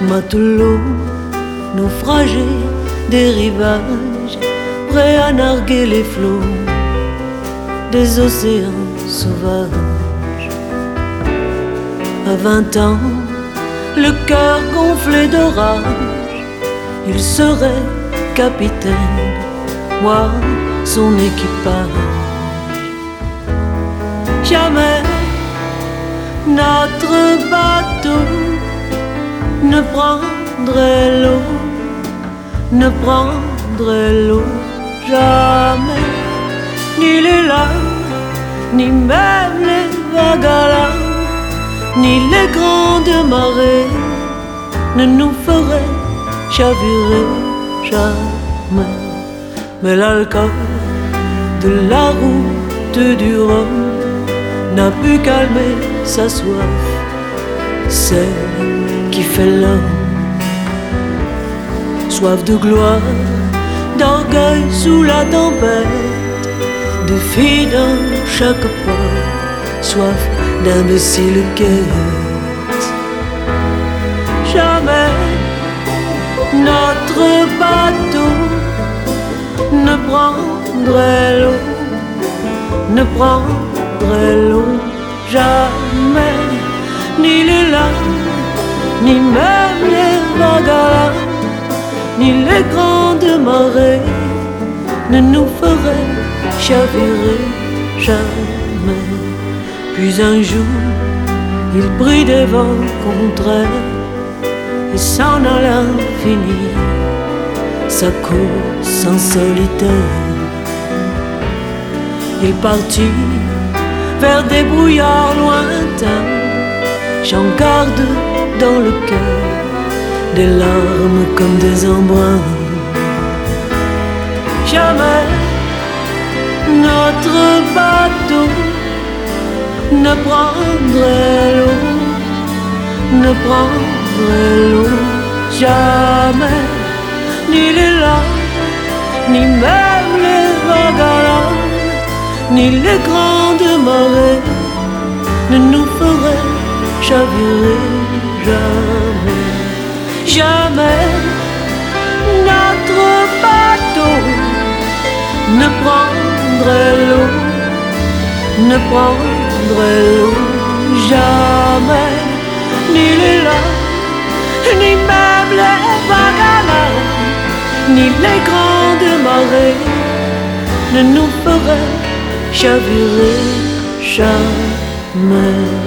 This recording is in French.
Matelot, naufragé des rivages, prêt à narguer les flots des océans sauvages. À 20 ans, le cœur gonflé de rage, il serait capitaine, moi son équipage. Jamais notre bateau ne prendrait l'eau, ne prendrait l'eau, jamais. Ni les lames, ni même les vagues à l'âme, ni les grandes marées ne nous feraient chavirer, jamais. Mais l'alcool de la route du Rhum n'a pu calmer sa soif, celle qui fait l'homme. Soif de gloire, d'orgueil sous la tempête, de filles dans chaque pas, soif d'imbécile quête. Jamais notre bateau ne prendrait l'eau, ne prendrait l'eau, jamais. Ni les lames, ni même les vagues à l'âme, ni les grandes marées ne nous feraient chavirer, jamais. Puis un jour, il prit des vents contraires et s'en alla à l'infini, sa course en solitaire. Il partit vers des brouillards lointains, j'en garde dans le cœur des larmes comme des embruns. Jamais notre bateau ne prendrait l'eau, ne prendrait l'eau, jamais. Ni les lames, ni même les vagues à l'âme, ni les grandes marées ne nous feraient chavirer, jamais. Jamais notre bateau ne prendrait l'eau, ne prendrait l'eau, jamais. Ni les lames, ni même les vagues à l'âme, ni les grandes marées ne nous feraient chavirer, jamais.